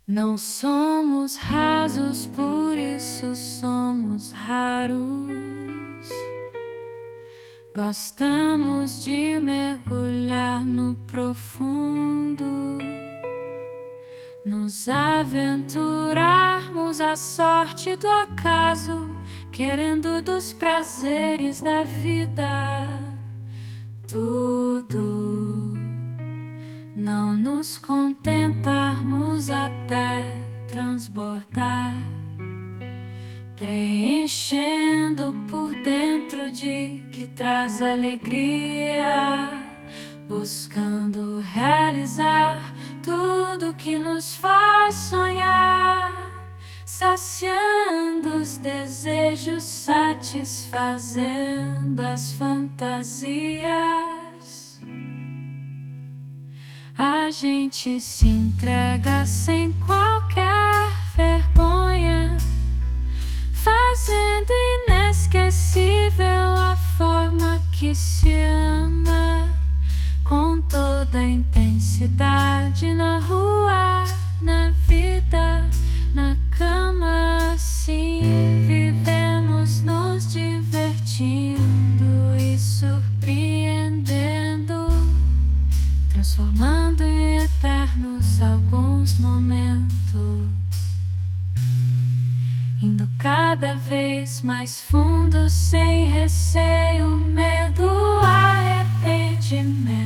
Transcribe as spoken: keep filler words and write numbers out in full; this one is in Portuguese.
Não somos rasos, por isso somos raros. Gostamos de mergulhar no profundo, nos aventurarmos à sorte do acaso, querendo dos prazeres da vida tudo. Não nos contentarmos até transbordar, preenchendo por dentro de que traz alegria, buscando realizar tudo que nos faz sonhar, saciando os desejos, satisfazendo as fantasias. A gente se entrega sem qualquer vergonha, fazendo inesquecível a forma que se ama, com toda a intensidade na rua, na vida, na cama. Assim vivemos nos divertindo e surpreendendo, transformando em eternos alguns momentos, indo cada vez mais fundo, sem receio, medo, arrependimento.